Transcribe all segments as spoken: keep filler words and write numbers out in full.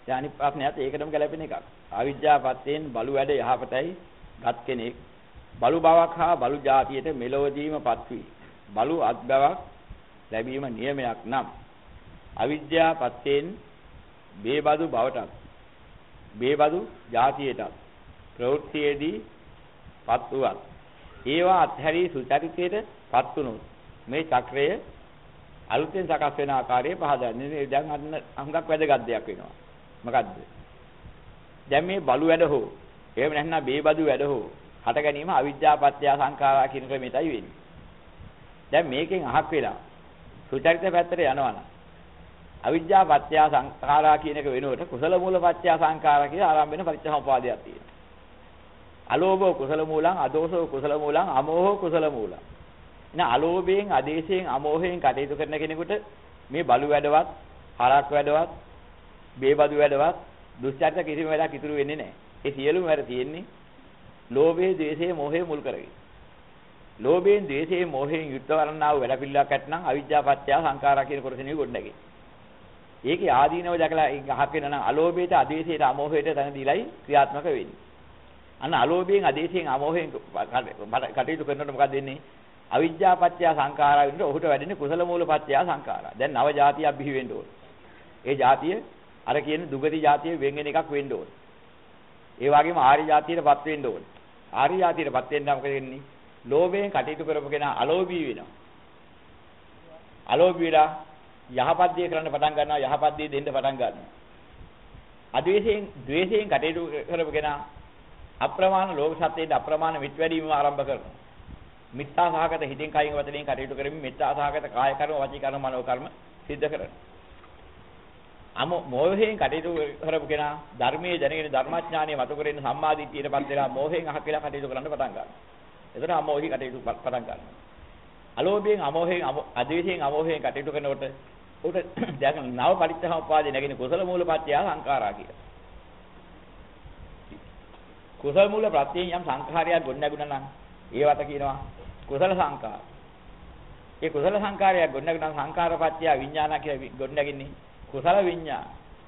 දැන් අනිත් ප්‍රශ්නයත් ඒකටම ගැලපෙන එකක්. අවිද්‍යාවපත්යෙන් බලු වැඩ යහපතයි ගත් කෙනෙක් බලු බවක් හා බලු જાතියට මෙලොවදීමපත් වී බලු අත්බවක් ලැබීම නියමයක් නම් අවිද්‍යාවපත්යෙන් බේබදු බවටත් බේබදු જાතියටත් ප්‍රවෘත්තියේදී පත් වූවත් ඒවා අත්හැරී සුචරිතයට පත් වුණොත් මේ චක්‍රය අලුතෙන් සකස් වෙන ආකාරයේ පහදන්නේ. දැන් අන්න අංගක් වැදගත් දෙයක් වෙනවා. මොකද්ද? දැන් මේ බලු වැඩ හෝ එහෙම නැත්නම් බේබදු වැඩ හෝ හට ගැනීම අවිද්‍යාපත්‍ය සංඛාරා කියන ක්‍රමයටයි වෙන්නේ. දැන් මේකෙන් අහක් වෙලා සුචරිත පැත්තට යනවනම් අවිද්‍යාපත්‍ය සංඛාරා කියන එක වෙනුවට කුසල මූලපත්‍ය සංඛාරා කියලා ආරම්භ වෙන පරිච්ඡේදෝපාදයක් තියෙනවා. අලෝභෝ කුසල මූලං අදෝසෝ කුසල මූලං අමෝහෝ කුසල මූලං. එන අලෝභයෙන් ආදේශයෙන් අමෝහයෙන් කටයුතු කරන කෙනෙකුට මේ බලු වැඩවත් හරක් වැඩවත් බේබදු වැඩවත් දුස්චරිත කිසිම වැඩක් ඉතුරු වෙන්නේ නැහැ. ඒ සියලුම වැඩ තියෙන්නේ ලෝභයේ ද්වේෂයේ මෝහයේ මුල් කරගෙන. ලෝභයෙන් ද්වේෂයෙන් මෝහයෙන් යුක්ත වරණා වූ වැඩ පිළිලක් ඇත්නම් අවිද්‍යාපත්‍ය සංඛාරා කියන කොටසෙනේ ගොඩනැගෙන්නේ. ඒකේ ආදීනව දැකලා අහක් වෙනා නම් අලෝභයට ආදේශයට අමෝහයට තන දීලයි ක්‍රියාත්මක වෙන්නේ. අන්න අලෝභයෙන් ආදේශයෙන් අමෝහයෙන් කටයුතු කරනකොට මොකද වෙන්නේ? අවිද්‍යාපත්‍ය සංඛාරා වෙනකොට ඔහුට වැඩෙන්නේ කුසල මූලපත්‍ය සංඛාරා. දැන් නව જાතියක් බිහි වෙන්න ඕන. ඒ જાතිය අර කියන දුගති જાතිය වෙන් වෙන එකක් වෙන්න ඕන. ඒ වගේම ආර්ය જાතියටපත් වෙන්න ඕන. ආර්ය જાතියටපත් වෙන්න මොකද වෙන්නේ? ලෝභයෙන් කටයුතු කරපු කෙනා අලෝභී වෙනවා. අලෝභීලා යහපත් දේ කරන්න පටන් ගන්නවා, යහපත් දේ දෙන්න පටන් ගන්නවා. අද්වේෂයෙන් ද්වේෂයෙන් කටයුතු කරපු කෙනා අප්‍රමාණ ලෝභ සත්‍යයෙන් අප්‍රමාණ මිත් වැඩිම ආරම්භ කරනවා. මිත්‍යා සහගත හිතෙන් කයින් වචනෙන් කටයුතු කරමින් මිත්‍යා සහගත කාය කර්ම, වචී කර්ම, මනෝ කර්ම සිද්ධ කරනවා. අම මෝහයෙන් කටයුතු කරපු කෙනා ධර්මයේ දැනගෙන ධර්මඥානිය මතු කරගෙන සම්මාදිටියටපත් වෙලා මෝහයෙන් අහක් වෙලා කටයුතු කරන්න පටන් ගන්නවා. එතන අමෝහී කටයුතු පටන් ගන්නවා. අලෝභයෙන් අමෝහයෙන් අද්වේෂයෙන් අමෝහයෙන් කටයුතු කරනකොට උට දැන් නව පරිත්‍යාසෝපාදේ නැගෙන කුසල මූලපත්‍ය සංඛාරා කියලා. කුසල මූල ප්‍රත්‍යයෙන් යම් සංඛාරයක් ගොඩනැගුණා නම් ඒවට කියනවා කුසල සංඛාර. ඒ කුසල සංඛාරයක් ගොඩනැගුණා සංඛාරපත්‍ය විඥාන කියලා ගොඩනැගින්නේ කුසල විඥාන.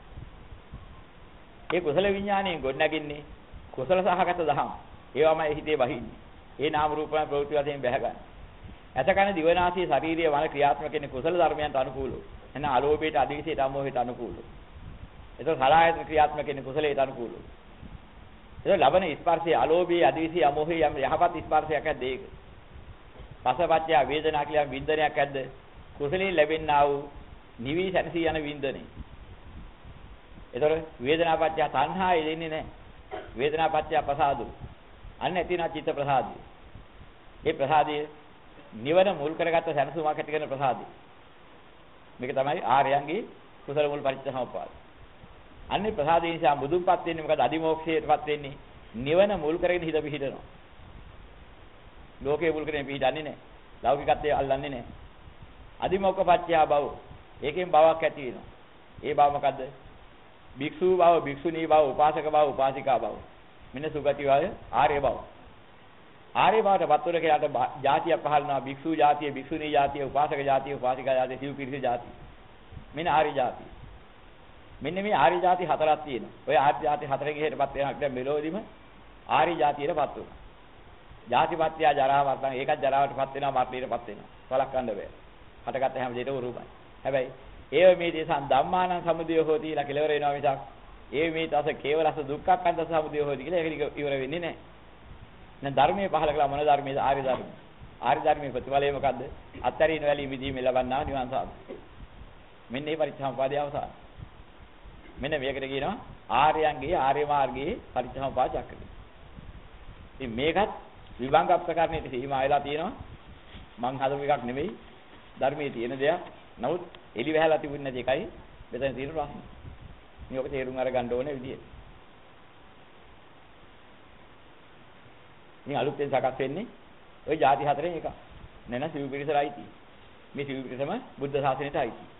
ඒ කුසල විඥාණයෙන් ගොඩනැගින්නේ කුසල සහගත දහම්. ඒවමයි හිතේ වහින්නේ. ඒ නාම රූපයන් ප්‍රවෘත්ති වශයෙන් බැහැ ගන්න. ඇතකන දිවනාසී ශාරීරිය වන ක්‍රියාත්මක වෙන්නේ කුසල ධර්මයන්ට අනුකූලව. එන අලෝභයට අධිශයට අමෝහයට අනුකූලව. ඒක සලායතන ක්‍රියාත්මක වෙන්නේ කුසලයට අනුකූලව. ඒක ලබන ස්පර්ශයේ අලෝභයේ අධිශී අමෝහයේ යම් යහපත් ස්පර්ශයක් ඇද්ද ඒක. පසපත්‍ය වේදනා කියලා වින්දනයක් ඇද්ද? කුසලයෙන් ලැබෙනා වූ නිවි සැනසී යන වින්දනේ. ඒතර වේදනාපත්‍ය තණ්හාය දෙන්නේ නැහැ. වේදනාපත්‍ය ප්‍රසාදු. අන්න ඇතිනා චිත්ත ප්‍රසාදිය. ඒ ප්‍රසාදිය නිවන මුල් කරගත්ත සැනසුමක් ඇති කරන ප්‍රසාදිය. මේක තමයි ආර්යයන්ගේ කුසල මුල් පරිච්ඡේදෝපාද. අන්නේ ප්‍රසාදේ නිසා මුදුන්පත් වෙන්නේ මොකද? අදිමෝක්ෂයටපත් වෙන්නේ නිවන මුල් කරගෙන හිත පිහිටනවා. ලෝකේ මුල් කරගෙන පිහිටන්නේ නැහැ. ලෞකිකත්වයේ අල්ලන්නේ නැහැ. අදිමෝක්ඛපත්‍ය භව. ඒකෙන් භවයක් ඇති වෙනවා. ඒ භව මොකද්ද? භික්ෂු භව, භික්ෂුණී භව, උපාසක භව, උපාසිකා භව. මෙන්න සුගති භවය ආර්ය භව. ආර්ය භවයටපත් වෙන කෙනාට ಜಾතිය පහළනවා. භික්ෂු ಜಾතිය, භික්ෂුණී ಜಾතිය, උපාසක ಜಾතිය, උපාසිකා ಜಾතිය, සිව් පිරිස ಜಾතිය. මෙන්න ආර්ය ಜಾතිය. මෙන්න මේ ආර්ය ಜಾති හතරක් තියෙනවා. ඔය ආර්ය ಜಾති හතරෙන් එහෙටපත් වෙනවා. දැන් මෙලොවදීම ආර්ය ಜಾතියටපත් වෙනවා. ಜಾතිපත්‍ය ජරා වර්තන ඒකත් ජරාවටපත් වෙනවා, මරණයටපත් වෙනවා. වළක්වන්න බෑ. හටගත්ත හැම දෙයකම රූපයි. හැබැයි ඒව මේ දේශන් ධම්මානං සමුදය හොති කියලා කෙලවර වෙනවා මිසක් ඒ මේ තස කේවලස දුක්ඛක්ඛන්ත සමුදය හොති කියලා ඒක ඉවර වෙන්නේ නැහැ. දැන් ධර්මයේ පහල කළා මොන ධර්මයේද? ආර්ය ධර්මය. ආර්ය ධර්මයේ ප්‍රතිඵලය මොකද්ද? අත්තරින වැලී මිදීම ලබන්නා නිවන් සාධ. මෙන්න මේ පරිච්ඡම්පාදයේ අවසාන. මෙන්න මේකට කියනවා ආර්යයන්ගේ ආර්ය මාර්ගයේ පරිච්ඡම්පාද චක්‍රය. ඉතින් මේකත් විභංග ප්‍රකරණයේ සීමා වෙලා තියෙනවා. මං හදපු එකක් නෙවෙයි. ධර්මයේ තියෙන දෙයක්. නමුත් එලි වැහැලා තිබුණ නැති එකයි මෙතන තියෙන ප්‍රශ්නේ. මේක තේරුම් අරගන්න ඕනේ විදියට. මේ අලුතෙන් සකස් වෙන්නේ ওই ಜಾති හතරෙන් එකක්. නැන සිව් පිරිසයි තියෙන්නේ. මේ සිව් පිරිසම බුද්ධ ශාසනයට අයිති.